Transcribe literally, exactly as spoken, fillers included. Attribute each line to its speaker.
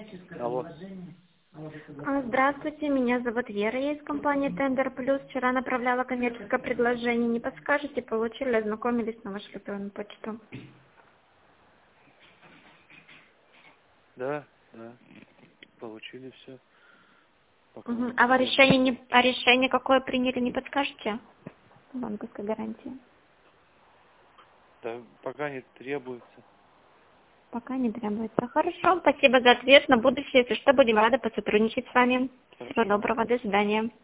Speaker 1: Алло.
Speaker 2: А, Здравствуйте, меня зовут Вера, я из компании Tender Plus. Вчера направляла коммерческое предложение. Не подскажете, получили, ознакомились на вашу электронную почту?
Speaker 1: Да, да. Получили все. Пока
Speaker 2: Мгм. А вы
Speaker 1: ждем.
Speaker 2: решение, не, а решение какое приняли, не подскажете? Банковской гарантии.
Speaker 1: Да, пока не требуется.
Speaker 2: Пока не требуется. Хорошо, спасибо за ответ. На будущее, если что, будем рады посотрудничать с вами. Всего
Speaker 1: Хорошо.
Speaker 2: доброго, до свидания.